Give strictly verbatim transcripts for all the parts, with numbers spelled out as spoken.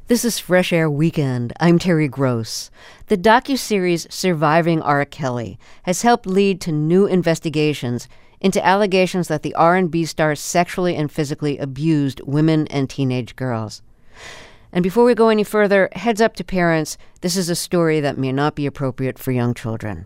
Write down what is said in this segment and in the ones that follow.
This is Fresh Air Weekend. I'm Terry Gross. The docuseries Surviving R. Kelly has helped lead to new investigations into allegations that the R and B star sexually and physically abused women and teenage girls. And before we go any further, heads up to parents, this is a story that may not be appropriate for young children.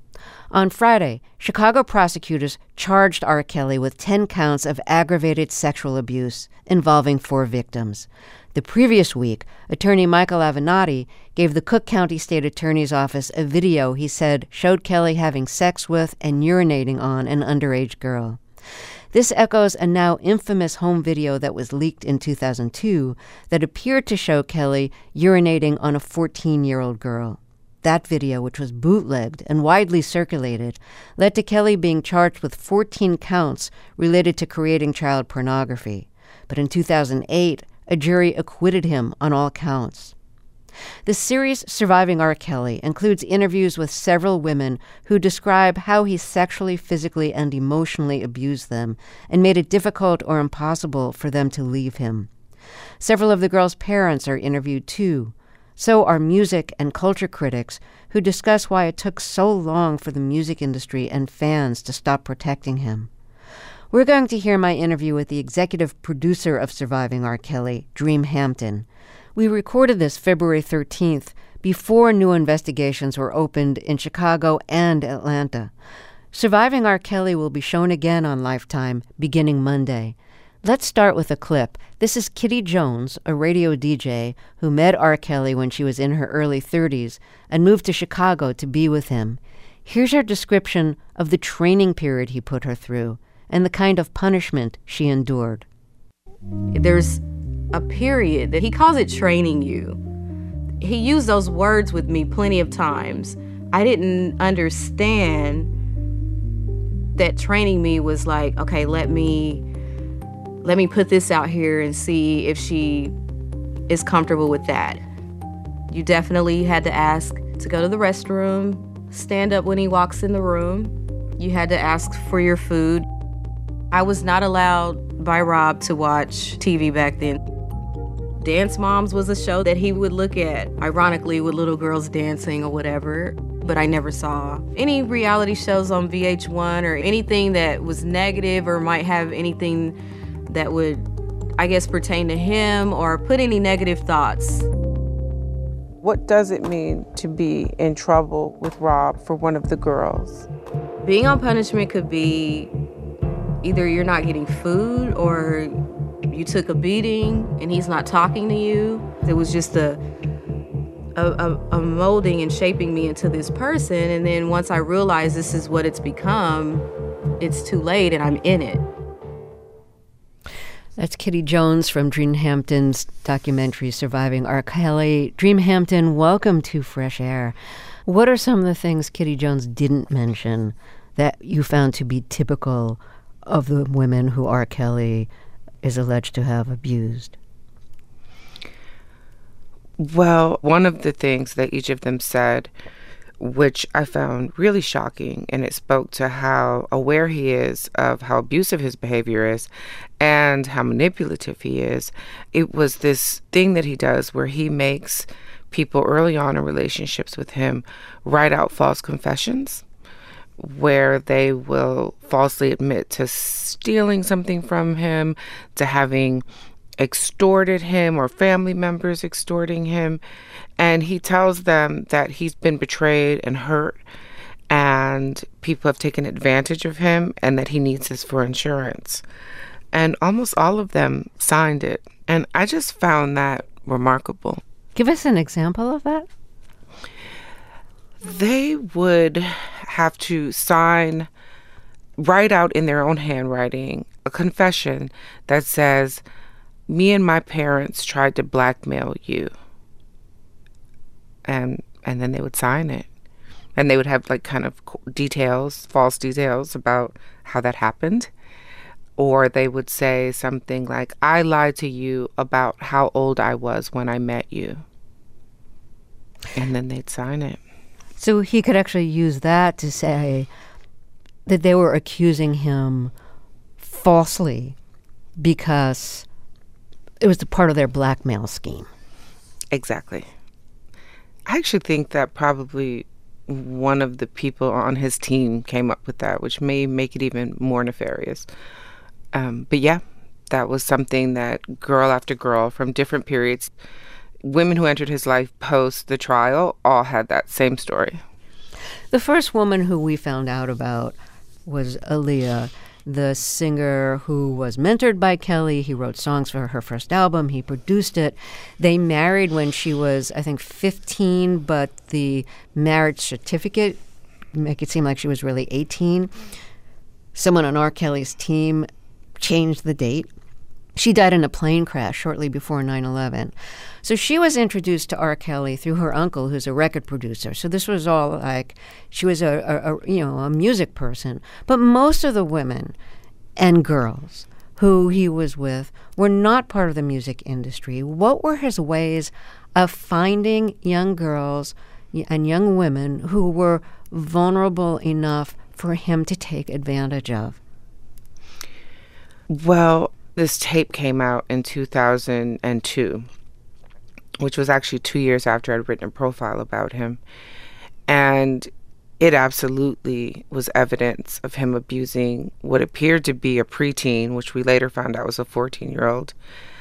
On Friday, Chicago prosecutors charged R. Kelly with ten counts of aggravated sexual abuse involving four victims. The previous week, attorney Michael Avenatti gave the Cook County State Attorney's Office a video he said showed Kelly having sex with and urinating on an underage girl. This echoes a now infamous home video that was leaked in two thousand two that appeared to show Kelly urinating on a fourteen-year-old girl. That video, which was bootlegged and widely circulated, led to Kelly being charged with fourteen counts related to creating child pornography. But in two thousand eight, a jury acquitted him on all counts. The series Surviving R. Kelly includes interviews with several women who describe how he sexually, physically, and emotionally abused them and made it difficult or impossible for them to leave him. Several of the girls' parents are interviewed too. So are music and culture critics who discuss why it took so long for the music industry and fans to stop protecting him. We're going to hear my interview with the executive producer of Surviving R. Kelly, Dream Hampton. We recorded this February thirteenth, before new investigations were opened in Chicago and Atlanta. Surviving R. Kelly will be shown again on Lifetime beginning Monday. Let's start with a clip. This is Kitty Jones, a radio D J who met R. Kelly when she was in her early thirties and moved to Chicago to be with him. Here's her description of the training period he put her through and the kind of punishment she endured. There's a period that he calls it training you. He used those words with me plenty of times. I didn't understand that training me was like, okay, let me let me put this out here and see if she is comfortable with that. You definitely had to ask to go to the restroom, stand up when he walks in the room. You had to ask for your food. I was not allowed by Rob to watch T V back then. Dance Moms was a show that he would look at, ironically, with little girls dancing or whatever, but I never saw any reality shows on V H one or anything that was negative or might have anything that would, I guess, pertain to him or put any negative thoughts. What does it mean to be in trouble with Rob for one of the girls? Being on punishment could be either you're not getting food or you took a beating and he's not talking to you. It was just a, a, a molding and shaping me into this person. And then once I realized this is what it's become, it's too late and I'm in it. That's Kitty Jones from Dream Hampton's documentary Surviving R. Kelly. Dream Hampton, welcome to Fresh Air. What are some of the things Kitty Jones didn't mention that you found to be typical of the women who R. Kelly is alleged to have abused? Well, one of the things that each of them said, which I found really shocking, and it spoke to how aware he is of how abusive his behavior is and how manipulative he is. It was this thing that he does where he makes people early on in relationships with him write out false confessions, where they will falsely admit to stealing something from him, to having extorted him or family members extorting him. And he tells them that he's been betrayed and hurt and people have taken advantage of him and that he needs this for insurance. And almost all of them signed it. And I just found that remarkable. Give us an example of that. They would have to sign, write out in their own handwriting, a confession that says, me and my parents tried to blackmail you. And and then they would sign it. And they would have like kind of details, false details about how that happened. Or they would say something like, I lied to you about how old I was when I met you. And then they'd sign it. So he could actually use that to say that they were accusing him falsely because it was a part of their blackmail scheme. Exactly. I actually think that probably one of the people on his team came up with that, which may make it even more nefarious. Um, but yeah, that was something that girl after girl from different periods, women who entered his life post the trial, all had that same story. The first woman who we found out about was Aaliyah, the singer who was mentored by Kelly. He wrote songs for her first album. He produced it. They married when she was, I think, fifteen, but the marriage certificate make it seem like she was really eighteen. Someone on R. Kelly's team changed the date. She died in a plane crash shortly before nine eleven. So she was introduced to R. Kelly through her uncle, who's a record producer. So this was all like, she was a, a, a you know, a music person. But most of the women and girls who he was with were not part of the music industry. What were his ways of finding young girls and young women who were vulnerable enough for him to take advantage of? Well, this tape came out in two thousand two, which was actually two years after I'd written a profile about him. And it absolutely was evidence of him abusing what appeared to be a preteen, which we later found out was a fourteen-year-old.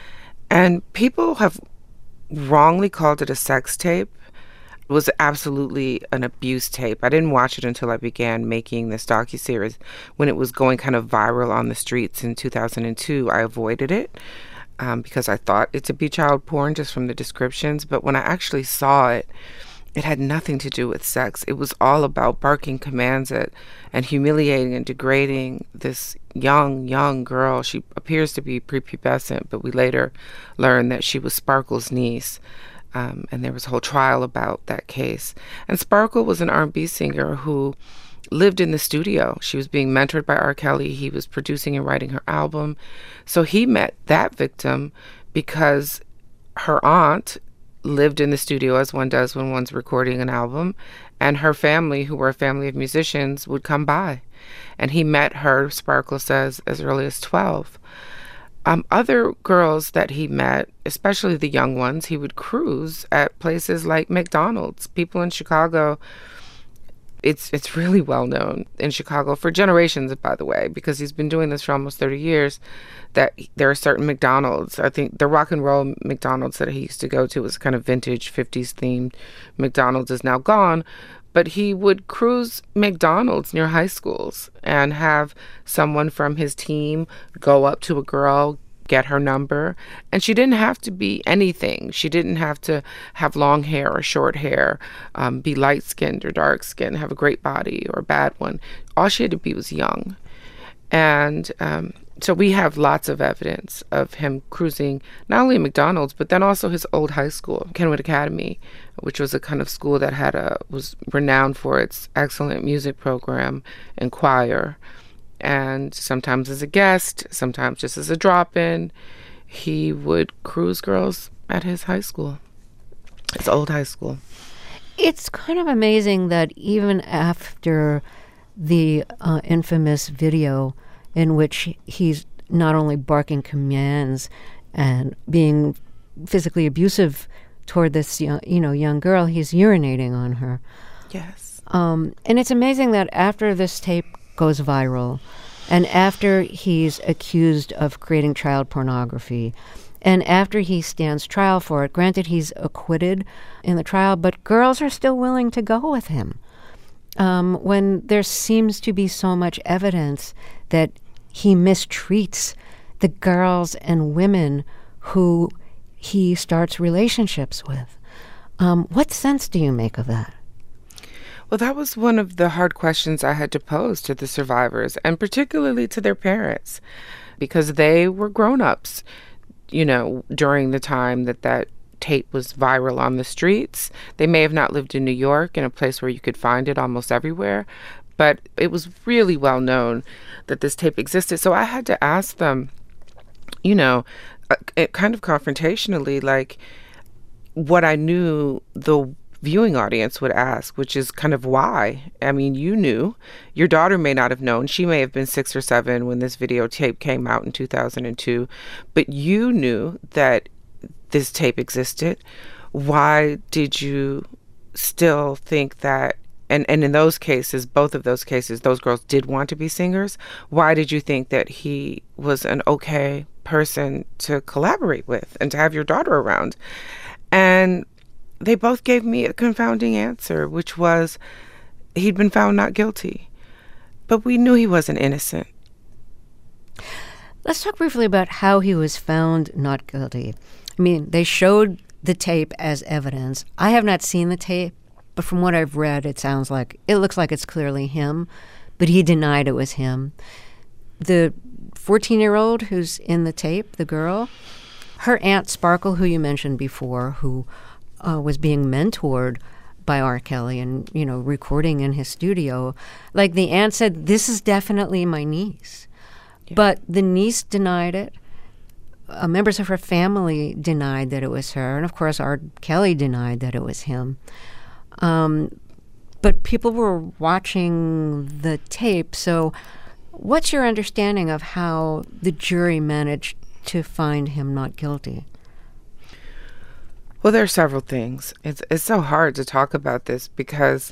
And people have wrongly called it a sex tape. It was absolutely an abuse tape. I didn't watch it until I began making this docuseries. When it was going kind of viral on the streets in two thousand two, I avoided it um, because I thought it to be child porn just from the descriptions. But when I actually saw it, it had nothing to do with sex. It was all about barking commands at and humiliating and degrading this young, young girl. She appears to be prepubescent, but we later learned that she was Sparkle's niece. Um, and there was a whole trial about that case. And Sparkle was an R and B singer who lived in the studio. She was being mentored by R. Kelly. He was producing and writing her album. So he met that victim because her aunt lived in the studio, as one does when one's recording an album, and her family, who were a family of musicians, would come by. And he met her, Sparkle says, as early as twelve. Um, other girls that he met, especially the young ones, he would cruise at places like McDonald's. People in Chicago, it's it's really well known in Chicago for generations, by the way, because he's been doing this for almost thirty years, that there are certain McDonald's. I think the rock and roll McDonald's that he used to go to was kind of vintage fifties themed. McDonald's is now gone. But he would cruise McDonald's near high schools and have someone from his team go up to a girl, get her number. And she didn't have to be anything. She didn't have to have long hair or short hair, um, be light-skinned or dark-skinned, have a great body or a bad one. All she had to be was young. And um, so we have lots of evidence of him cruising not only McDonald's, but then also his old high school, Kenwood Academy, which was a kind of school that had a was renowned for its excellent music program and choir. And sometimes as a guest, sometimes just as a drop-in, he would cruise girls at his high school, his old high school. It's kind of amazing that even after the uh, infamous video in which he's not only barking commands and being physically abusive toward this young, you know, young girl, he's urinating on her. Yes. Um, and it's amazing that after this tape goes viral, and after he's accused of creating child pornography, and after he stands trial for it, granted he's acquitted in the trial, but girls are still willing to go with him. Um, when there seems to be so much evidence that he mistreats the girls and women who he starts relationships with. Um, what sense do you make of that? Well, that was one of the hard questions I had to pose to the survivors, and particularly to their parents, because they were grown-ups, you know, during the time that that tape was viral on the streets. They may have not lived in New York, in a place where you could find it almost everywhere, but it was really well known that this tape existed. So I had to ask them, you know, uh, kind of confrontationally, like, what I knew the viewing audience would ask, which is kind of why. I mean, you knew. Your daughter may not have known. She may have been six or seven when this videotape came out in two thousand two, but you knew that this tape existed. why did you still think that, and, and in those cases, both of those cases, those girls did want to be singers. Why did you think that he was an okay person to collaborate with and to have your daughter around? And they both gave me a confounding answer, which was he'd been found not guilty. But we knew he wasn't innocent. Let's talk briefly about how he was found not guilty. I mean, they showed the tape as evidence. I have not seen the tape, but from what I've read, it sounds like, it looks like it's clearly him, but he denied it was him. The fourteen-year-old who's in the tape, the girl, her aunt Sparkle, who you mentioned before, who uh, was being mentored by R. Kelly and, you know, recording in his studio, like the aunt said, this is definitely my niece. Yeah. But the niece denied it. Uh, members of her family denied that it was her. And, of course, R. Kelly denied that it was him. Um, but people were watching the tape. So what's your understanding of how the jury managed to find him not guilty? Well, there are several things. It's it's so hard to talk about this because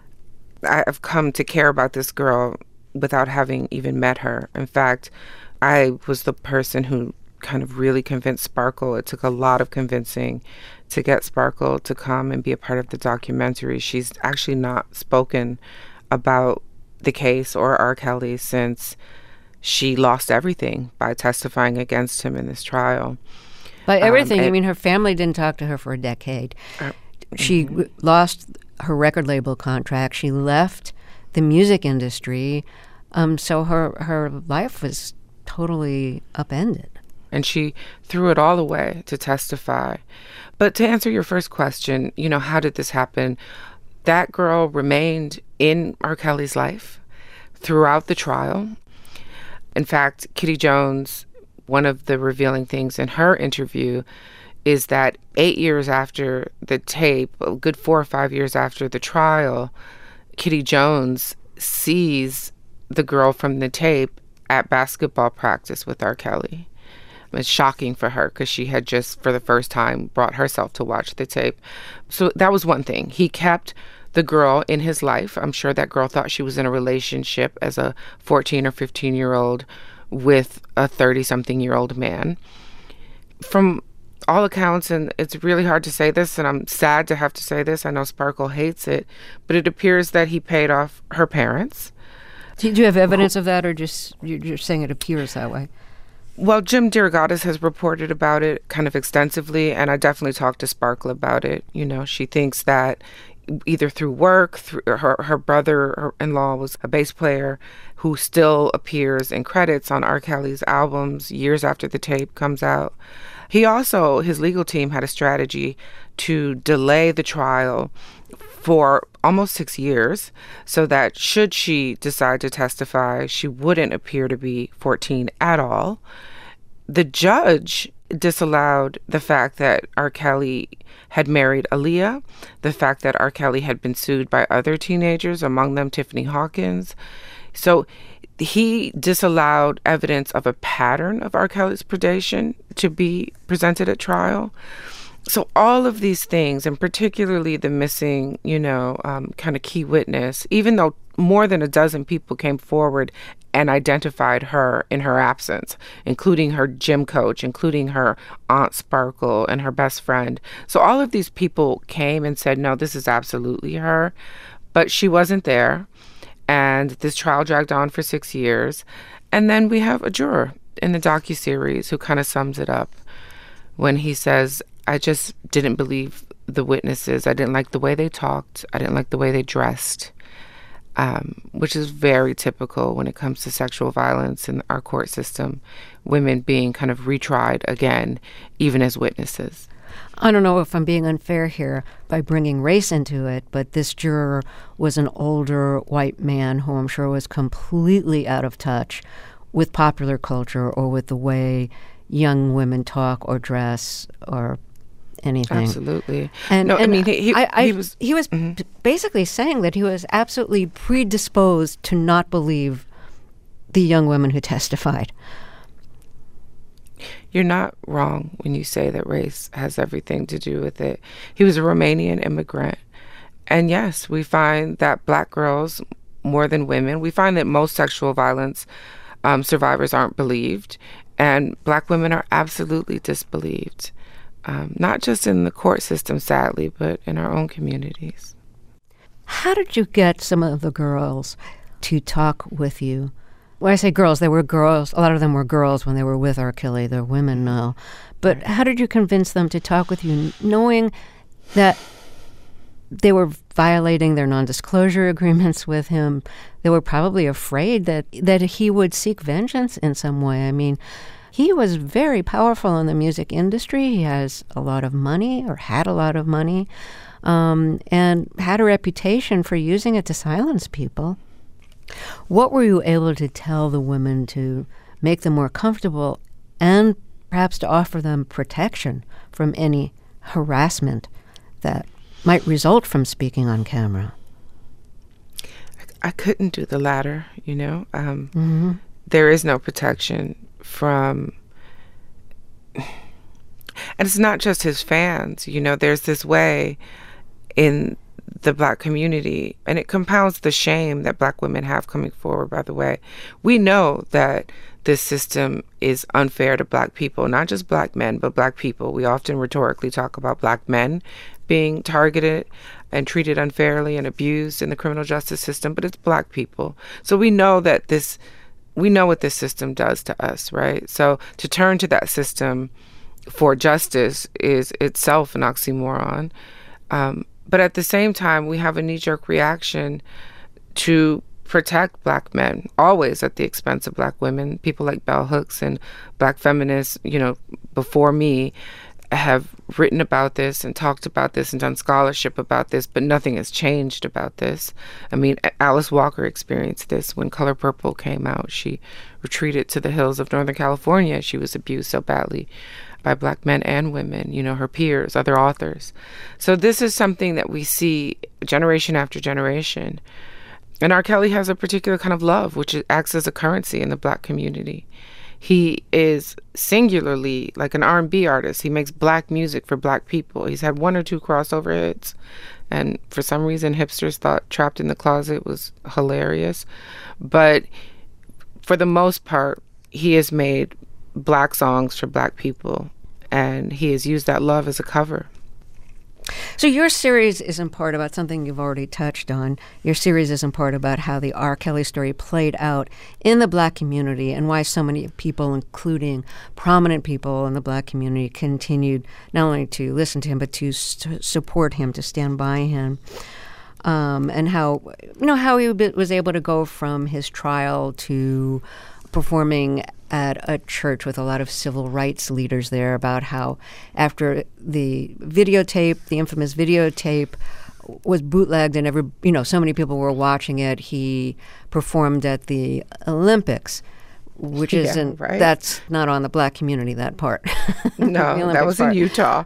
I've come to care about this girl without having even met her. In fact, I was the person who kind of really convinced Sparkle. It took a lot of convincing to get Sparkle to come and be a part of the documentary. She's actually not spoken about the case or R. Kelly since she lost everything by testifying against him in this trial. By everything, um, I mean her family didn't talk to her for a decade. Uh, she mm-hmm. w- lost her record label contract. She left the music industry. Um, so her, her life was totally upended. And she threw it all away to testify. But to answer your first question, you know, how did this happen? That girl remained in R. Kelly's life throughout the trial. In fact, Kitty Jones, one of the revealing things in her interview is that eight years after the tape, a good four or five years after the trial, Kitty Jones sees the girl from the tape at basketball practice with R. Kelly. It's shocking for her because she had just, for the first time, brought herself to watch the tape. So that was one thing. He kept the girl in his life. I'm sure that girl thought she was in a relationship as a fourteen or fifteen-year-old with a thirty-something-year-old man. From all accounts, and it's really hard to say this, and I'm sad to have to say this, I know Sparkle hates it, but it appears that he paid off her parents. Do you have evidence of that, or just you're saying it appears that way? Well, Jim DeRogatis has reported about it kind of extensively, and I definitely talked to Sparkle about it. You know, she thinks that either through work, through her, her brother-in-law was a bass player who still appears in credits on R. Kelly's albums years after the tape comes out. He also, his legal team had a strategy to delay the trial for almost six years so that should she decide to testify, she wouldn't appear to be fourteen at all. The judge disallowed the fact that R. Kelly had married Aaliyah, the fact that R. Kelly had been sued by other teenagers, among them Tiffany Hawkins. So he disallowed evidence of a pattern of R. Kelly's predation to be presented at trial. So all of these things, and particularly the missing, you know, um, kind of key witness, even though more than a dozen people came forward and identified her in her absence, including her gym coach, including her Aunt Sparkle and her best friend. So all of these people came and said, no, this is absolutely her. But she wasn't there. And this trial dragged on for six years. And then we have a juror in the docuseries who kind of sums it up when he says, I just didn't believe the witnesses. I didn't like the way they talked. I didn't like the way they dressed, um, which is very typical when it comes to sexual violence in our court system, women being kind of retried again, even as witnesses. I don't know if I'm being unfair here by bringing race into it, but this juror was an older white man who I'm sure was completely out of touch with popular culture or with the way young women talk or dress or anything. Absolutely. And, no, and I mean, he, he, I, I, he was, he was mm-hmm. basically saying that he was absolutely predisposed to not believe the young women who testified. You're not wrong when you say that race has everything to do with it. He was a Romanian immigrant. And yes, we find that Black girls, more than women, we find that most sexual violence um, survivors aren't believed. And Black women are absolutely disbelieved, um, not just in the court system, sadly, but in our own communities. How did you get some of the girls to talk with you? When I say girls, they were girls. A lot of them were girls when they were with R. Kelly. They're women now. But how did you convince them to talk with you, knowing that they were violating their non-disclosure agreements with him? They were probably afraid that, that he would seek vengeance in some way. I mean, he was very powerful in the music industry. He has a lot of money, or had a lot of money, um, and had a reputation for using it to silence people. What were you able to tell the women to make them more comfortable, and perhaps to offer them protection from any harassment that might result from speaking on camera? I couldn't do the latter, you know. Um, Mm-hmm. There is no protection from, and it's not just his fans, you know. There's this way in the Black community, and it compounds the shame that Black women have coming forward, by the way. We know that this system is unfair to Black people, not just Black men, but Black people. We often rhetorically talk about Black men being targeted and treated unfairly and abused in the criminal justice system, but it's Black people. So we know that this, we know what this system does to us, right? So to turn to that system for justice is itself an oxymoron. Um, But at the same time, we have a knee-jerk reaction to protect Black men, always at the expense of Black women. People like Bell Hooks and Black feminists, you know, before me, have written about this and talked about this and done scholarship about this, but nothing has changed about this. I mean, Alice Walker experienced this when Color Purple came out. She retreated to the hills of Northern California. She was abused so badly by Black men and women, you know, her peers, other authors. So this is something that we see generation after generation. And R. Kelly has a particular kind of love, which acts as a currency in the Black community. He is singularly like an R and B artist. He makes Black music for Black people. He's had one or two crossover hits. And for some reason, hipsters thought Trapped in the Closet was hilarious. But for the most part, he has made Black songs for Black people, and he has used that love as a cover. So your series is in part about something you've already touched on. Your series is in part about how the R. Kelly story played out in the Black community, and why so many people, including prominent people in the Black community, continued not only to listen to him, but to st- support him, to stand by him. Um, and how, you know, how he was able to go from his trial to performing at a church with a lot of civil rights leaders there, about how after the videotape, the infamous videotape, was bootlegged and every, you know, so many people were watching it, he performed at the Olympics, which Yeah, isn't, right? That's not on the Black community, that part. No, that was part. In Utah.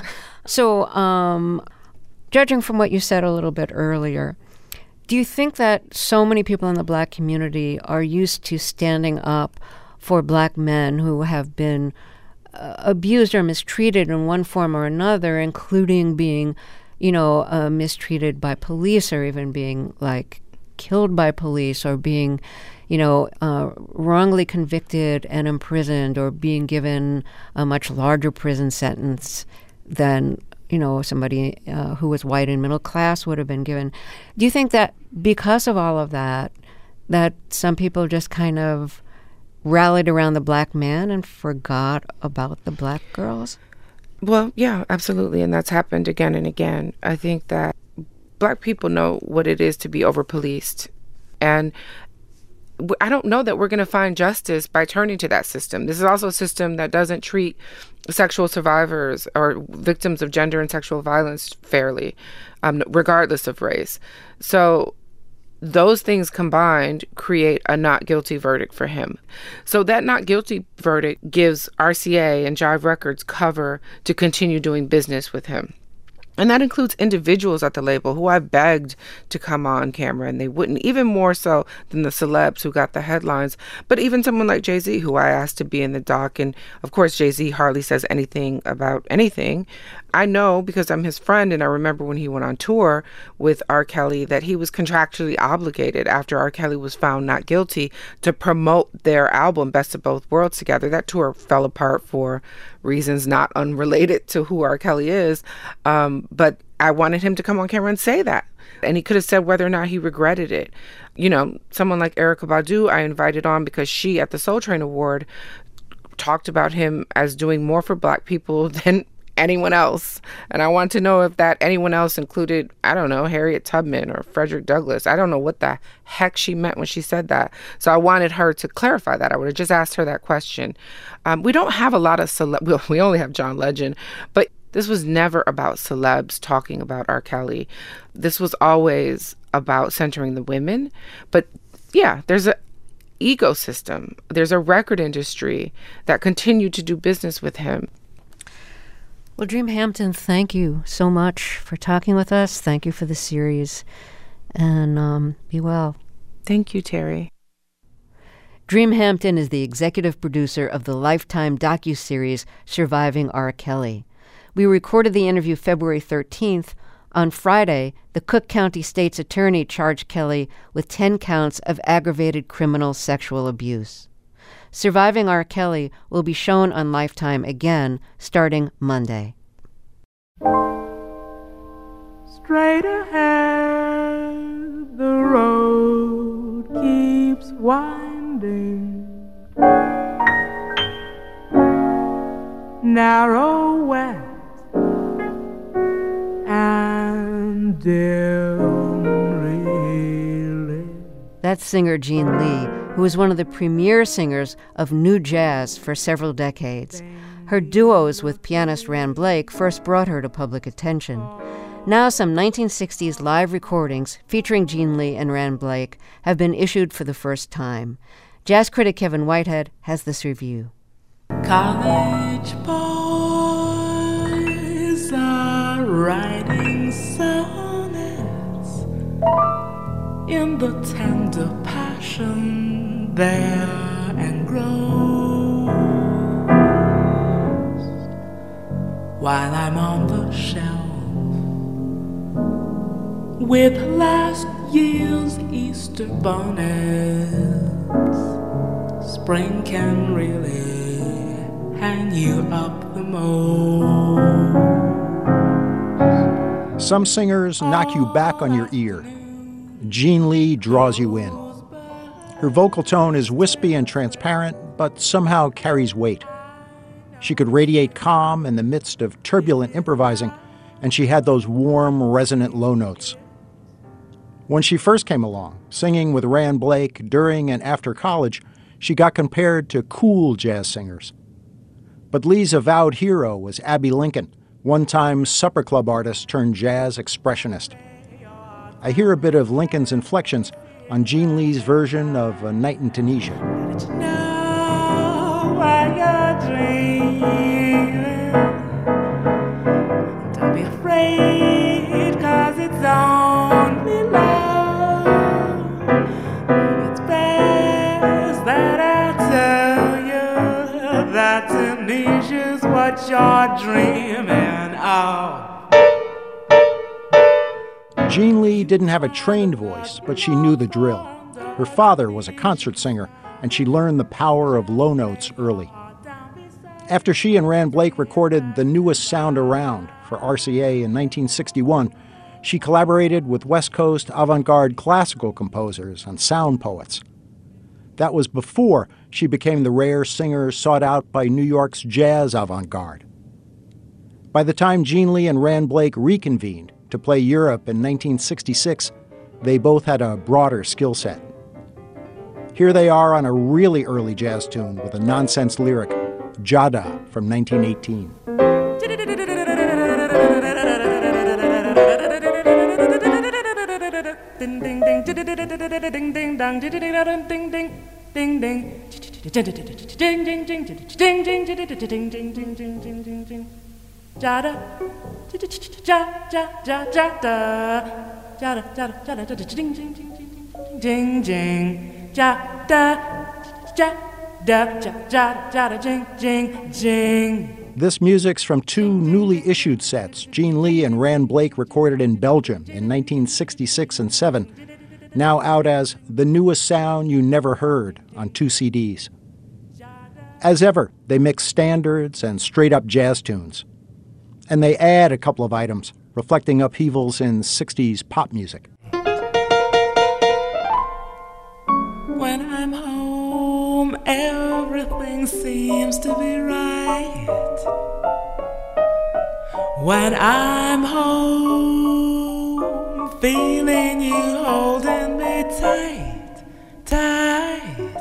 So, um, judging from what you said a little bit earlier, do you think that so many people in the Black community are used to standing up for Black men who have been uh, abused or mistreated in one form or another, including being, you know, uh, mistreated by police, or even being, like, killed by police, or being, you know, uh, wrongly convicted and imprisoned, or being given a much larger prison sentence than, you know, somebody uh, who was white and middle class would have been given? Do you think that because of all of that, that some people just kind of rallied around the Black man and forgot about the Black girls? Well, yeah, absolutely. And that's happened again and again. I think that Black people know what it is to be over-policed. And I don't know that we're going to find justice by turning to that system. This is also a system that doesn't treat sexual survivors or victims of gender and sexual violence fairly, um, regardless of race. So those things combined create a not guilty verdict for him. So that not guilty verdict gives R C A and Jive Records cover to continue doing business with him. And that includes individuals at the label who I begged to come on camera, and they wouldn't, even more so than the celebs who got the headlines. But even someone like Jay-Z, who I asked to be in the doc. And of course, Jay-Z hardly says anything about anything. I know because I'm his friend, and I remember when he went on tour with R. Kelly that he was contractually obligated after R. Kelly was found not guilty to promote their album, Best of Both Worlds, together. That tour fell apart for reasons not unrelated to who R. Kelly is. Um, but I wanted him to come on camera and say that. And he could have said whether or not he regretted it. You know, someone like Erykah Badu, I invited on because she, at the Soul Train Award, talked about him as doing more for Black people than anyone else. And I want to know if that anyone else included, I don't know, Harriet Tubman or Frederick Douglass. I don't know what the heck she meant when she said that. So I wanted her to clarify that. I would have just asked her that question. Um, we don't have a lot of celeb. We only have John Legend. But this was never about celebs talking about R. Kelly. This was always about centering the women. But yeah, there's a ecosystem. There's a record industry that continued to do business with him. Well, Dream Hampton, thank you so much for talking with us. Thank you for the series. And um, be well. Thank you, Terry. Dream Hampton is the executive producer of the Lifetime docuseries Surviving R. Kelly. We recorded the interview February thirteenth. On Friday, the Cook County State's attorney charged Kelly with ten counts of aggravated criminal sexual abuse. Surviving R. Kelly will be shown on Lifetime again starting Monday. Straight ahead, the road keeps winding. Narrow, wet, and dim, really. That's singer Jean Lee, who was one of the premier singers of new jazz for several decades. Her duos with pianist Ran Blake first brought her to public attention. Now some nineteen sixties live recordings featuring Jean Lee and Ran Blake have been issued for the first time. Jazz critic Kevin Whitehead has this review. College boys are writing sonnets in the tender passion there engrossed, while I'm on the shelf with last year's Easter bonnets. Spring can really hang you up the most. Some singers knock you back on your ear. Jean Lee draws you in. Her vocal tone is wispy and transparent, but somehow carries weight. She could radiate calm in the midst of turbulent improvising, and she had those warm, resonant low notes. When she first came along, singing with Ran Blake during and after college, she got compared to cool jazz singers. But Lee's avowed hero was Abbey Lincoln, one-time supper club artist turned jazz expressionist. I hear a bit of Lincoln's inflections on Jean Lee's version of A Night in Tunisia. Let you know while you're dreaming. Don't be afraid, 'cause it's only love. It's best that I tell you that Tunisia's what you're dreaming of. Jean Lee didn't have a trained voice, but she knew the drill. Her father was a concert singer, and she learned the power of low notes early. After she and Ran Blake recorded The Newest Sound Around for R C A in nineteen sixty-one, she collaborated with West Coast avant-garde classical composers and sound poets. That was before she became the rare singer sought out by New York's jazz avant-garde. By the time Jean Lee and Ran Blake reconvened to play Europe in nineteen sixty-six, they both had a broader skill set. Here they are on a really early jazz tune with a nonsense lyric, Jada from nineteen eighteen. ja da, ja ja ja ja ja da, ja da ja da ja da jing jing jing jing jing jing, ja da ja da ja ja ja jing jing jing. This music's from two newly issued sets Gene Lee and Rand Blake recorded in Belgium in nineteen sixty-six and seven, now out as The Newest Sound You Never Heard on two C Ds. As ever, they mix standards and straight-up jazz tunes. And they add a couple of items, reflecting upheavals in sixties pop music. When I'm home, everything seems to be right. When I'm home, feeling you holding me tight, tight.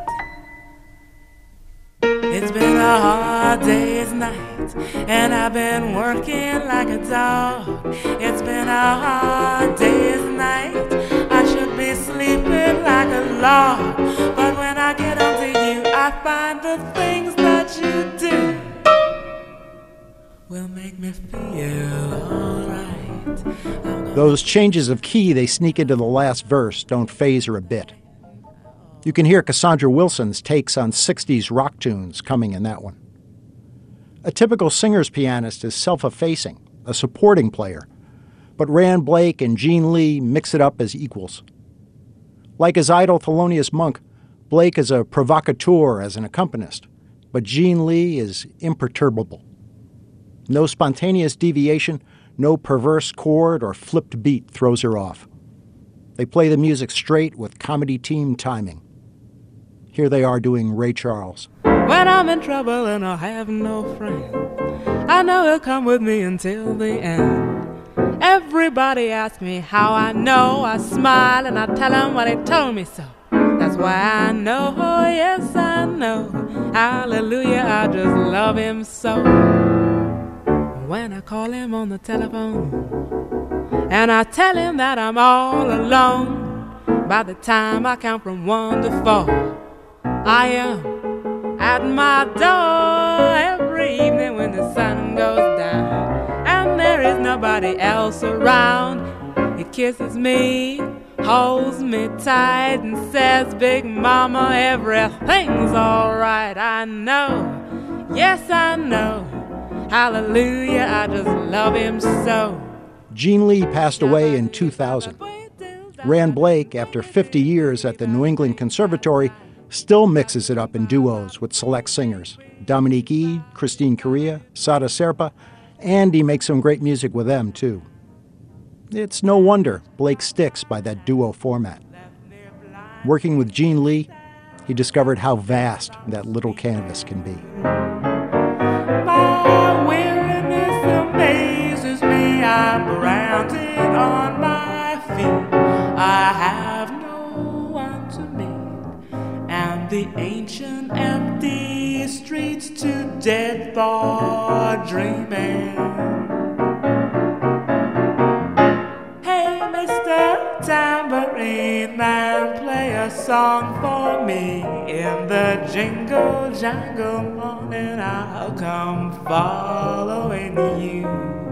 It's been a hard day's night, and I've been working like a dog. It's been a hard day's night, I should be sleeping like a log. But when I get onto you, I find the things that you do will make me feel alright. Those changes of key they sneak into the last verse don't faze her a bit. You can hear Cassandra Wilson's takes on sixties rock tunes coming in that one. A typical singer's pianist is self-effacing, a supporting player, but Rand Blake and Gene Lee mix it up as equals. Like his idol Thelonious Monk, Blake is a provocateur as an accompanist, but Gene Lee is imperturbable. No spontaneous deviation, no perverse chord or flipped beat throws her off. They play the music straight with comedy team timing. Here they are doing Ray Charles. When I'm in trouble and I have no friend, I know he'll come with me until the end. Everybody asks me how I know. I smile and I tell him what he told me so. That's why I know, oh yes I know. Hallelujah, I just love him so. When I call him on the telephone and I tell him that I'm all alone, by the time I count from one to four, I am at my door every evening when the sun goes down, and there is nobody else around. He kisses me, holds me tight, and says, Big Mama, everything's all right. I know, yes I know, hallelujah, I just love him so. Gene Lee passed away in two thousand. Rand Blake, after fifty years at the New England Conservatory, still mixes it up in duos with select singers, Dominique Eade, Christine Correa, Sada Serpa, and he makes some great music with them, too. It's no wonder Blake sticks by that duo format. Working with Gene Lee, he discovered how vast that little canvas can be. My weariness amazes me, I'm branded on my feet. I have no one to meet, and the ancient empty streets too dead for dreaming. Hey, Mister Tambourine Man, play a song for me. In the jingle jangle morning, I'll come following you.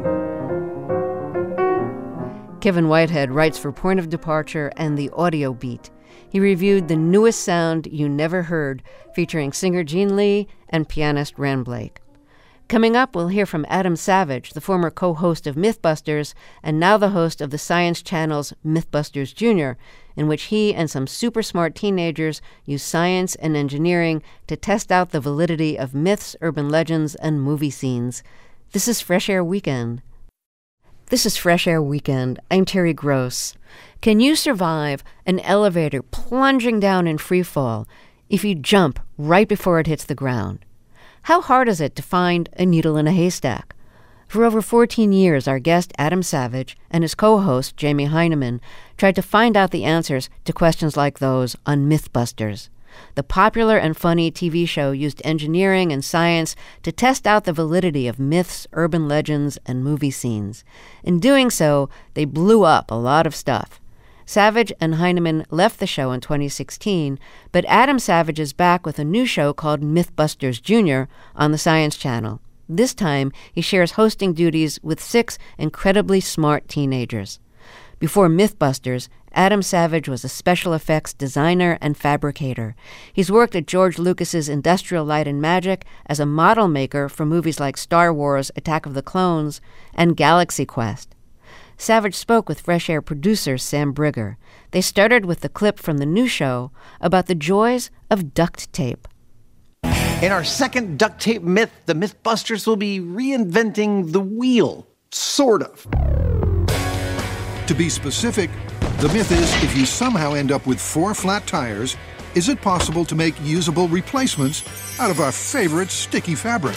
Kevin Whitehead writes for Point of Departure and The Audio Beat. He reviewed The Newest Sound You Never Heard, featuring singer Gene Lee and pianist Rand Blake. Coming up, we'll hear from Adam Savage, the former co-host of Mythbusters and now the host of the Science Channel's Mythbusters Junior, in which he and some super smart teenagers use science and engineering to test out the validity of myths, urban legends, and movie scenes. This is Fresh Air Weekend. This is Fresh Air Weekend. I'm Terry Gross. Can you survive an elevator plunging down in free fall if you jump right before it hits the ground? How hard is it to find a needle in a haystack? For over fourteen years, our guest Adam Savage and his co-host Jamie Heineman tried to find out the answers to questions like those on Mythbusters. The popular and funny T V show used engineering and science to test out the validity of myths, urban legends, and movie scenes. In doing so, they blew up a lot of stuff. Savage and Heineman left the show in twenty sixteen, but Adam Savage is back with a new show called Mythbusters Junior on the Science Channel. This time, he shares hosting duties with six incredibly smart teenagers. Before Mythbusters, Adam Savage was a special effects designer and fabricator. He's worked at George Lucas's Industrial Light and Magic as a model maker for movies like Star Wars, Attack of the Clones, and Galaxy Quest. Savage spoke with Fresh Air producer Sam Brigger. They started with the clip from the new show about the joys of duct tape. In our second duct tape myth, the Mythbusters will be reinventing the wheel, sort of. To be specific, the myth is if you somehow end up with four flat tires, is it possible to make usable replacements out of our favorite sticky fabric?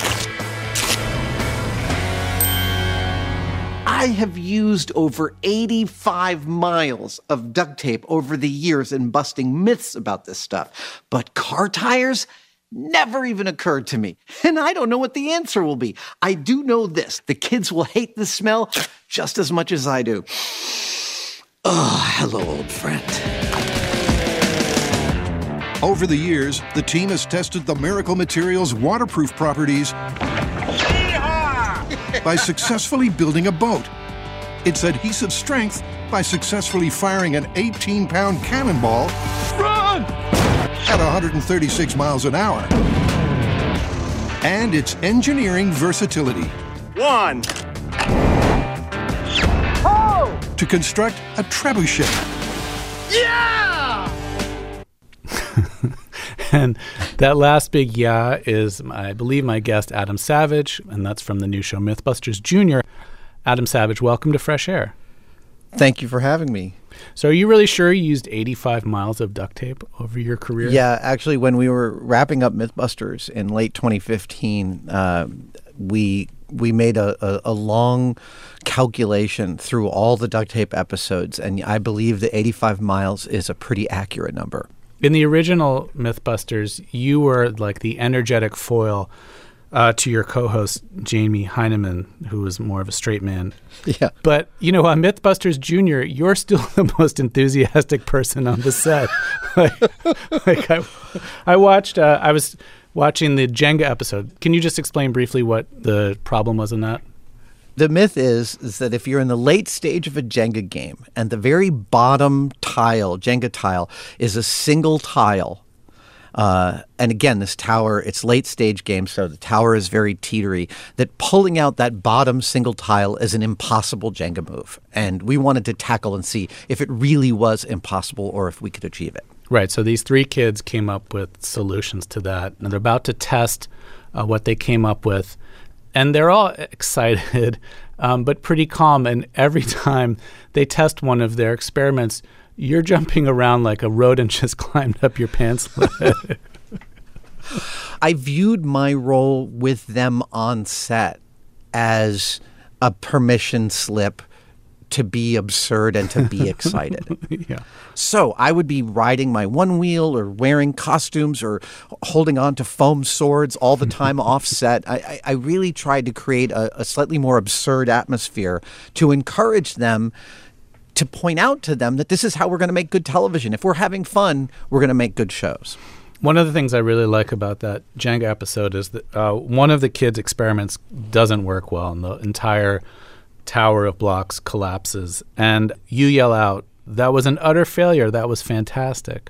I have used over eighty-five miles of duct tape over the years in busting myths about this stuff, but car tires never even occurred to me. And I don't know what the answer will be. I do know this. The kids will hate the smell just as much as I do. Oh, hello, old friend. Over the years, the team has tested the Miracle Materials waterproof properties by successfully building a boat. Its adhesive strength by successfully firing an eighteen-pound cannonball Run! at one hundred thirty-six miles an hour. And its engineering versatility. One. Oh! To construct a trebuchet. Yeah! And that last big yeah is, I believe, my guest, Adam Savage, and that's from the new show Mythbusters Junior Adam Savage, welcome to Fresh Air. Thank you for having me. So are you really sure you used eighty-five miles of duct tape over your career? Yeah, actually, when we were wrapping up Mythbusters in late twenty fifteen, uh, we we made a, a, a long calculation through all the duct tape episodes, and I believe that eighty-five miles is a pretty accurate number. In the original Mythbusters, you were like the energetic foil uh, to your co-host, Jamie Heineman, who was more of a straight man. Yeah. But, you know, on Mythbusters Junior, you're still the most enthusiastic person on the set. like, like I, I watched, uh, I was watching the Jenga episode. Can you just explain briefly what the problem was in that? The myth is, is that if you're in the late stage of a Jenga game and the very bottom tile, Jenga tile, is a single tile, uh, and again, this tower, it's late stage game, so the tower is very teetery, that pulling out that bottom single tile is an impossible Jenga move. And we wanted to tackle and see if it really was impossible or if we could achieve it. Right. So these three kids came up with solutions to that, and they're about to test uh, what they came up with. And they're all excited, um, but pretty calm. And every time they test one of their experiments, you're jumping around like a rodent just climbed up your pants leg. I viewed my role with them on set as a permission slip to be absurd and to be excited. Yeah. So I would be riding my one wheel or wearing costumes or holding on to foam swords all the time off set. I, I really tried to create a, a slightly more absurd atmosphere to encourage them, to point out to them that this is how we're going to make good television. If we're having fun, we're going to make good shows. One of the things I really like about that Jenga episode is that uh, one of the kids' experiments doesn't work well, and the entire tower of blocks collapses, and you yell out, "That was an utter failure. That was fantastic."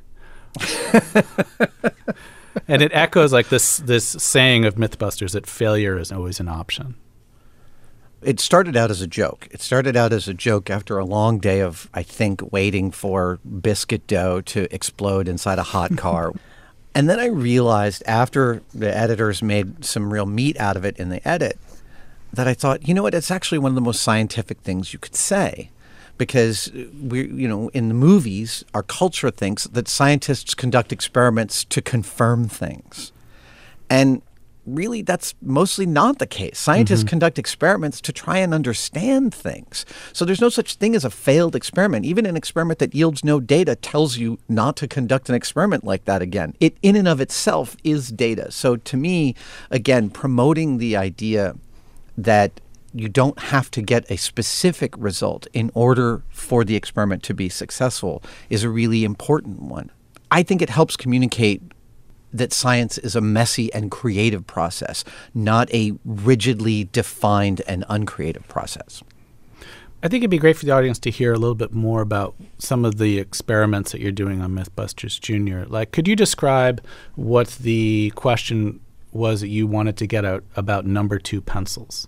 And it echoes like this this saying of Mythbusters that failure is always an option. It started out as a joke. It started out as a joke after a long day of, I think, waiting for biscuit dough to explode inside a hot car. And then I realized after the editors made some real meat out of it in the edit that I thought, you know what, it's actually one of the most scientific things you could say. Because, we, you know, in the movies, our culture thinks that scientists conduct experiments to confirm things. And really, that's mostly not the case. Scientists mm-hmm. conduct experiments to try and understand things. So there's no such thing as a failed experiment. Even an experiment that yields no data tells you not to conduct an experiment like that again. It, in and of itself, is data. So to me, again, promoting the idea that you don't have to get a specific result in order for the experiment to be successful is a really important one. I think it helps communicate that science is a messy and creative process, not a rigidly defined and uncreative process. I think it'd be great for the audience to hear a little bit more about some of the experiments that you're doing on Mythbusters Junior. Like, could you describe what the question was that you wanted to get out about number two pencils?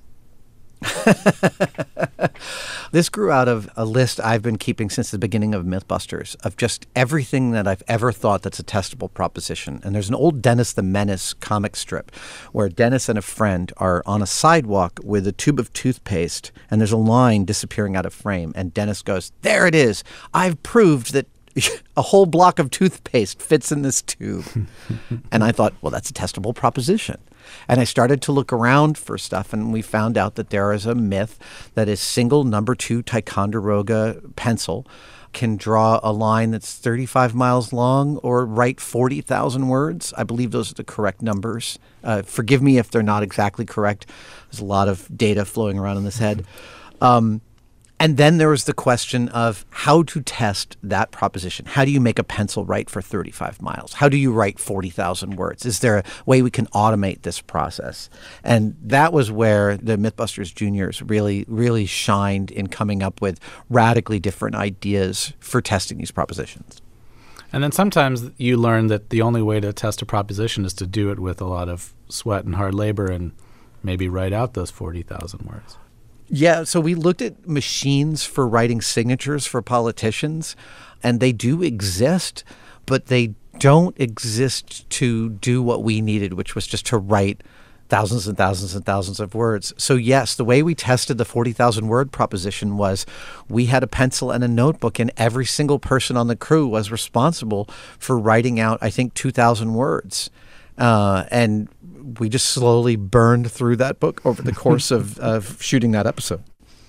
This grew out of a list I've been keeping since the beginning of Mythbusters of just everything that I've ever thought that's a testable proposition. And there's an old Dennis the Menace comic strip where Dennis and a friend are on a sidewalk with a tube of toothpaste, and there's a line disappearing out of frame. And Dennis goes, "There it is. I've proved that a whole block of toothpaste fits in this tube." And I thought, well, that's a testable proposition. And I started to look around for stuff, and we found out that there is a myth that a single number two Ticonderoga pencil can draw a line that's thirty-five miles long or write forty thousand words. I believe those are the correct numbers. Uh, forgive me if they're not exactly correct. There's a lot of data flowing around in this head. Um, And then there was the question of how to test that proposition. How do you make a pencil write for thirty-five miles? How do you write forty thousand words? Is there a way we can automate this process? And that was where the Mythbusters Juniors really, really shined in coming up with radically different ideas for testing these propositions. And then sometimes you learn that the only way to test a proposition is to do it with a lot of sweat and hard labor and maybe write out those forty thousand words. Yeah, so we looked at machines for writing signatures for politicians, and they do exist, but they don't exist to do what we needed, which was just to write thousands and thousands and thousands of words. So yes, the way we tested the forty thousand word proposition was we had a pencil and a notebook, and every single person on the crew was responsible for writing out, I think, two thousand words. Uh, and we just slowly burned through that book over the course of, of shooting that episode.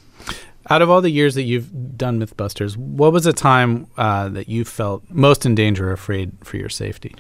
Out of all the years that you've done Mythbusters, what was a time uh, that you felt most in danger or afraid for your safety?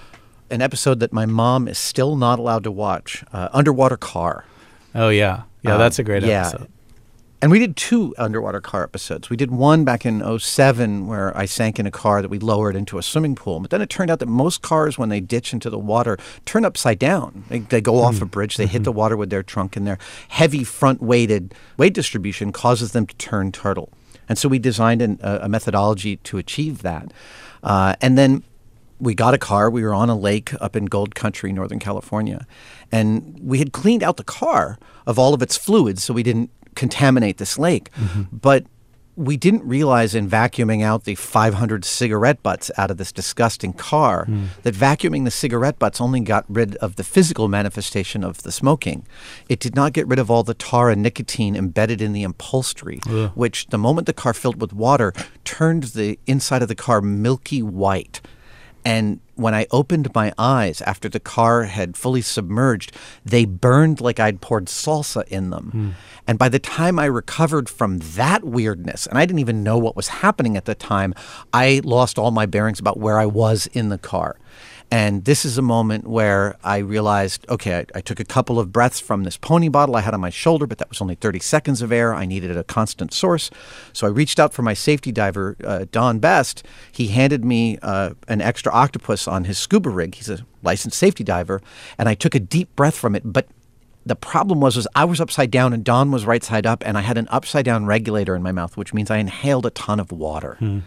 An episode that my mom is still not allowed to watch, uh, Underwater Car. Oh, yeah. Yeah, um, that's a great yeah. episode. And we did two underwater car episodes. We did one back in oh seven where I sank in a car that we lowered into a swimming pool. But then it turned out that most cars, when they ditch into the water, turn upside down. They, they go off mm. a bridge. They mm-hmm. hit the water with their trunk, and their heavy front-weighted weight distribution causes them to turn turtle. And so we designed an, a, a methodology to achieve that. Uh, and then we got a car. We were on a lake up in Gold Country, Northern California. And we had cleaned out the car of all of its fluids so we didn't contaminate this lake. Mm-hmm. But we didn't realize in vacuuming out the five hundred cigarette butts out of this disgusting car mm. that vacuuming the cigarette butts only got rid of the physical manifestation of the smoking. It did not get rid of all the tar and nicotine embedded in the upholstery, Ugh. which the moment the car filled with water turned the inside of the car milky white. And when I opened my eyes after the car had fully submerged, they burned like I'd poured salsa in them. Mm. And by the time I recovered from that weirdness, and I didn't even know what was happening at the time, I lost all my bearings about where I was in the car. And this is a moment where I realized, okay, I, I took a couple of breaths from this pony bottle I had on my shoulder, but that was only thirty seconds of air. I needed a constant source. So I reached out for my safety diver, uh, Don Best. He handed me uh, an extra octopus on his scuba rig. He's a licensed safety diver. And I took a deep breath from it. But the problem was, was I was upside down and Don was right side up, and I had an upside down regulator in my mouth, which means I inhaled a ton of water. Hmm.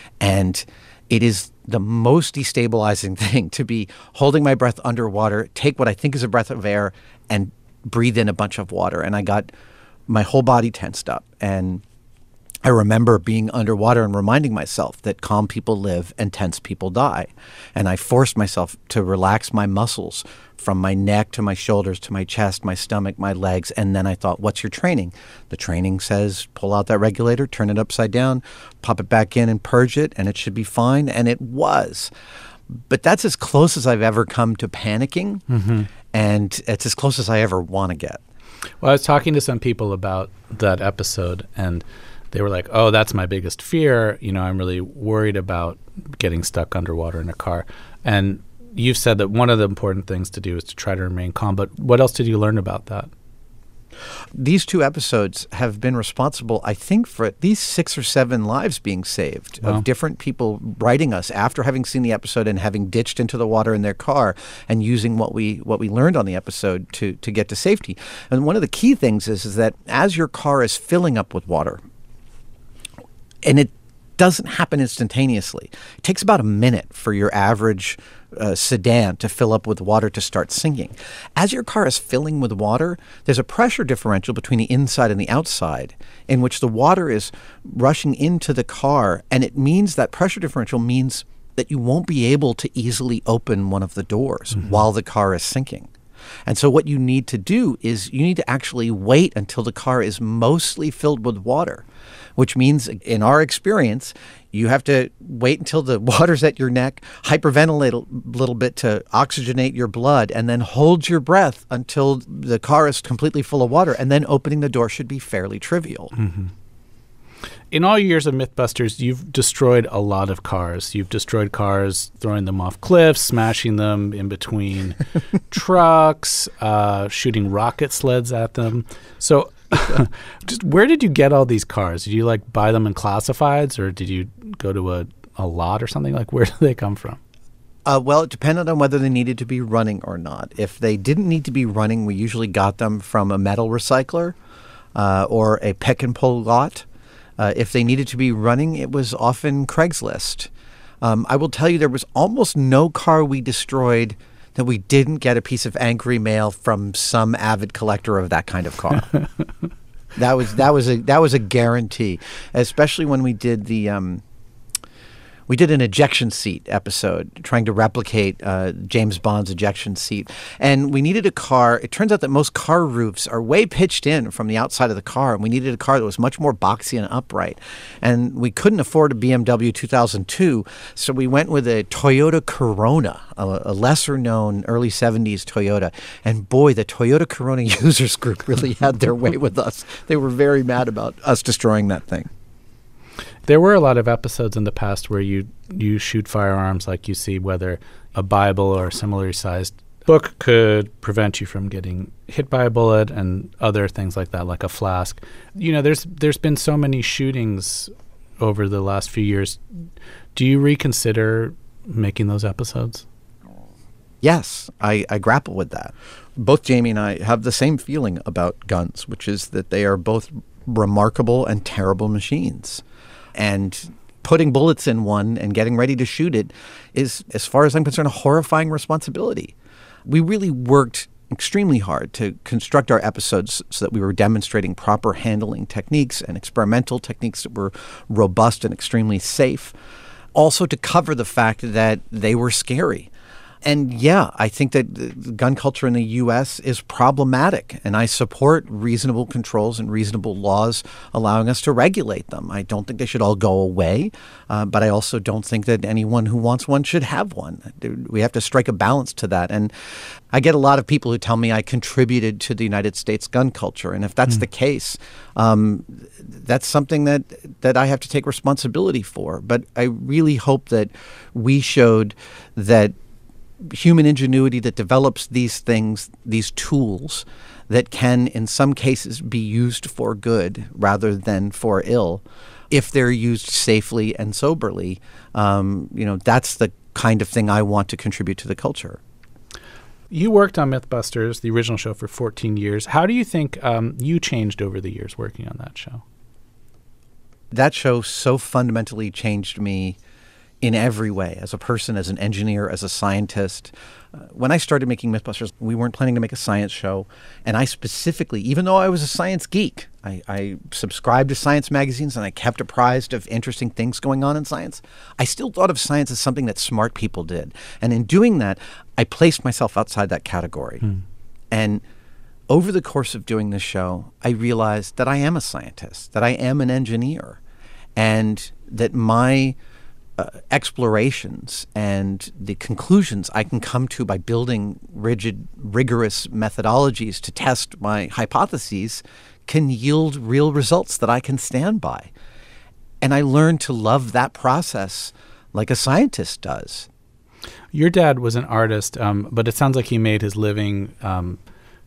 And it is the most destabilizing thing to be holding my breath underwater, take what I think is a breath of air, and breathe in a bunch of water. And I got my whole body tensed up. And I remember being underwater and reminding myself that calm people live and tense people die. And I forced myself to relax my muscles from my neck to my shoulders to my chest, my stomach, my legs. And then I thought, what's your training? The training says pull out that regulator, turn it upside down, pop it back in and purge it, and it should be fine. And it was. But that's as close as I've ever come to panicking. Mm-hmm. And it's as close as I ever want to get. Well, I was talking to some people about that episode, and they were like, oh, that's my biggest fear. You know, I'm really worried about getting stuck underwater in a car. And you've said that one of the important things to do is to try to remain calm. But what else did you learn about that? These two episodes have been responsible, I think, for at least six or seven lives being saved wow. of different people writing us after having seen the episode and having ditched into the water in their car and using what we what we learned on the episode to to get to safety. And one of the key things is, is that as your car is filling up with water, and it doesn't happen instantaneously. It takes about a minute for your average uh, sedan to fill up with water to start sinking. As your car is filling with water, there's a pressure differential between the inside and the outside in which the water is rushing into the car, and it means that pressure differential means that you won't be able to easily open one of the doors mm-hmm. while the car is sinking. And so what you need to do is you need to actually wait until the car is mostly filled with water, which means in our experience, you have to wait until the water's at your neck, hyperventilate a little bit to oxygenate your blood, and then hold your breath until the car is completely full of water. And then opening the door should be fairly trivial. Mm-hmm. In all years of Mythbusters, you've destroyed a lot of cars. You've destroyed cars, throwing them off cliffs, smashing them in between trucks, uh, shooting rocket sleds at them. So just where did you get all these cars? Did you like buy them in classifieds, or did you go to a, a lot or something? Like, where do they come from? Uh, well, it depended on whether they needed to be running or not. If they didn't need to be running, we usually got them from a metal recycler uh, or a pick and pull lot. Uh, if they needed to be running, it was often Craigslist. Um, I will tell you there was almost no car we destroyed that we didn't get a piece of angry mail from some avid collector of that kind of car. that was that was a that was a guarantee, especially when we did the um, we did an ejection seat episode trying to replicate uh, James Bond's ejection seat. And we needed a car. It turns out that most car roofs are way pitched in from the outside of the car. And we needed a car that was much more boxy and upright. And we couldn't afford a B M W two thousand two. So we went with a Toyota Corona, a, a lesser known early seventies Toyota. And boy, the Toyota Corona users group really had their way with us. They were very mad about us destroying that thing. There were a lot of episodes in the past where you, you shoot firearms, like you see whether a Bible or a similarly sized book could prevent you from getting hit by a bullet, and other things like that, like a flask. You know, there's there's been so many shootings over the last few years. Do you reconsider making those episodes? Yes, I, I grapple with that. Both Jamie and I have the same feeling about guns, which is that they are both remarkable and terrible machines. And putting bullets in one and getting ready to shoot it is, as far as I'm concerned, a horrifying responsibility. We really worked extremely hard to construct our episodes so that we were demonstrating proper handling techniques and experimental techniques that were robust and extremely safe. Also to cover the fact that they were scary. And yeah, I think that the gun culture in the U S is problematic, and I support reasonable controls and reasonable laws allowing us to regulate them. I don't think they should all go away, uh, but I also don't think that anyone who wants one should have one. We have to strike a balance to that. And I get a lot of people who tell me I contributed to the United States gun culture, and if that's mm. the case, um, that's something that, that I have to take responsibility for. But I really hope that we showed that human ingenuity that develops these things, these tools that can, in some cases, be used for good rather than for ill, if they're used safely and soberly. Um, you know, that's the kind of thing I want to contribute to the culture. You worked on Mythbusters, the original show, for fourteen years. How do you think um, you changed over the years working on that show? That show so fundamentally changed me in every way, as a person, as an engineer, as a scientist. Uh, when I started making Mythbusters, we weren't planning to make a science show. And I specifically, even though I was a science geek, I, I subscribed to science magazines and I kept apprised of interesting things going on in science, I still thought of science as something that smart people did. And in doing that, I placed myself outside that category. Hmm. And over the course of doing this show, I realized that I am a scientist, that I am an engineer, and that my Uh, explorations and the conclusions I can come to by building rigid, rigorous methodologies to test my hypotheses can yield real results that I can stand by. And I learned to love that process like a scientist does. Your dad was an artist, um, but it sounds like he made his living um,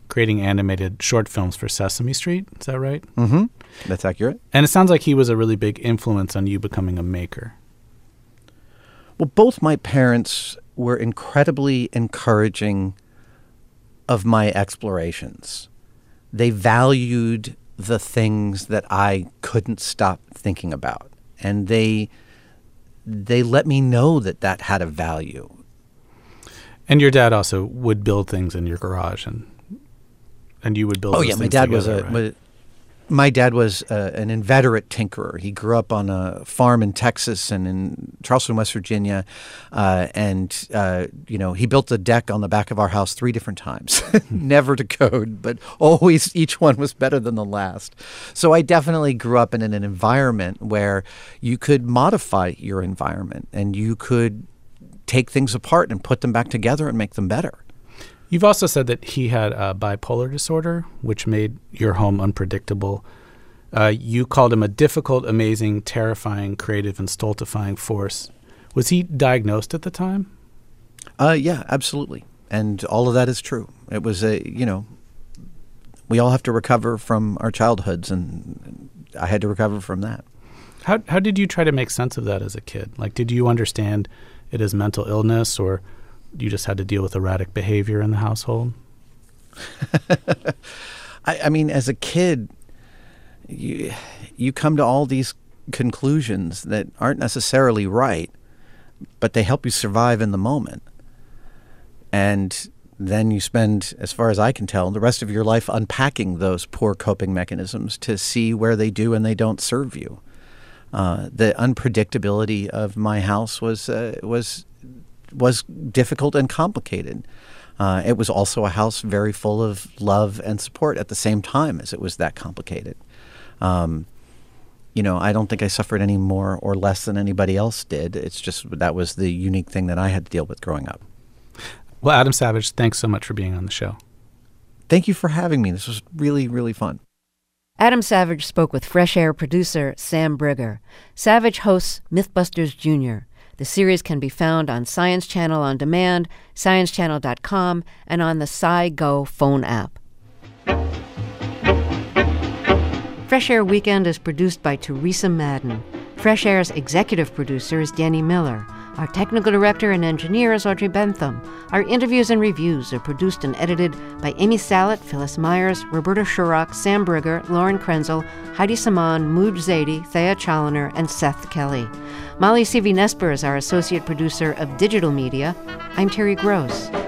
creating animated short films for Sesame Street. Is that right? Mm-hmm. That's accurate. And it sounds like he was a really big influence on you becoming a maker. Well, both my parents were incredibly encouraging of my explorations. They valued the things that I couldn't stop thinking about. And they they let me know that that had a value. And your dad also would build things in your garage, and and you would build Oh, those yeah, my things dad was together, a... right? My dad was uh, an inveterate tinkerer. He grew up on a farm in Texas and in Charleston, West Virginia, uh, and uh, you know he built a deck on the back of our house three different times, never to code, but always each one was better than the last. So I definitely grew up in an environment where you could modify your environment and you could take things apart and put them back together and make them better. You've also said that he had a bipolar disorder, which made your home unpredictable. Uh, you called him a difficult, amazing, terrifying, creative, and stultifying force. Was he diagnosed at the time? Uh, yeah, absolutely. And all of that is true. It was a, you know, we all have to recover from our childhoods, and I had to recover from that. How how did you try to make sense of that as a kid? Like, did you understand it as mental illness, or you just had to deal with erratic behavior in the household? I, I mean, as a kid, you you come to all these conclusions that aren't necessarily right, but they help you survive in the moment. And then you spend, as far as I can tell, the rest of your life unpacking those poor coping mechanisms to see where they do and they don't serve you. Uh, the unpredictability of my house was uh, was was difficult and complicated. Uh, it was also a house very full of love and support at the same time as it was that complicated. Um, you know, I don't think I suffered any more or less than anybody else did. It's just that was the unique thing that I had to deal with growing up. Well, Adam Savage, thanks so much for being on the show. Thank you for having me. This was really, really fun. Adam Savage spoke with Fresh Air producer Sam Brigger. Savage hosts Mythbusters Junior The series can be found on Science Channel On Demand, science channel dot com, and on the SciGo phone app. Fresh Air Weekend is produced by Teresa Madden. Fresh Air's executive producer is Danny Miller. Our technical director and engineer is Audrey Bentham. Our interviews and reviews are produced and edited by Amy Salet, Phyllis Myers, Roberta Shurrock, Sam Brigger, Lauren Krenzel, Heidi Saman, Mooj Zadie, Thea Challoner, and Seth Kelly. Molly Seavy-Nesper is our associate producer of digital media. I'm Terry Gross.